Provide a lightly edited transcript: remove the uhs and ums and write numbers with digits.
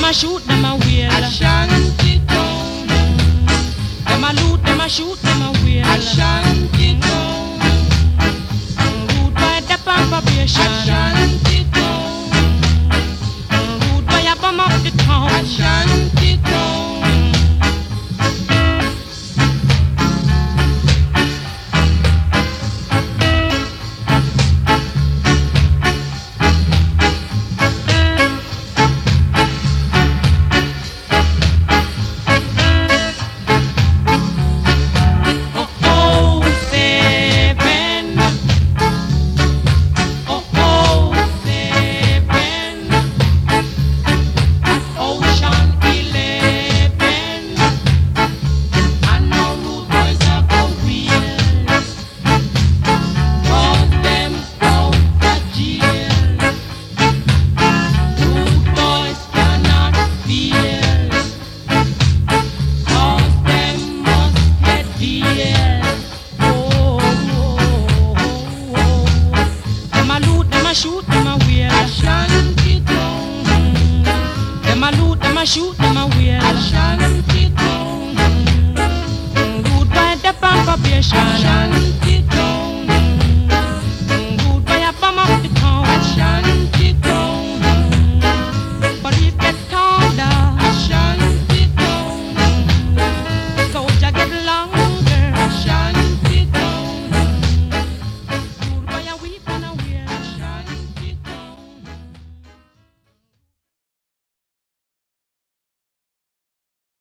them a shoot, them a wheel. Ashanti town. Them a loot, them a shoot, them a wheel. Ashanti town. Rude by the probation. Ashanti town. Rude by a bomb up the town. Ashanti town. Shoot them a wheel. Ashanti town. Them a loot, them a shoot, them a wheel. Ashanti town. Rude by the probation. Ashanti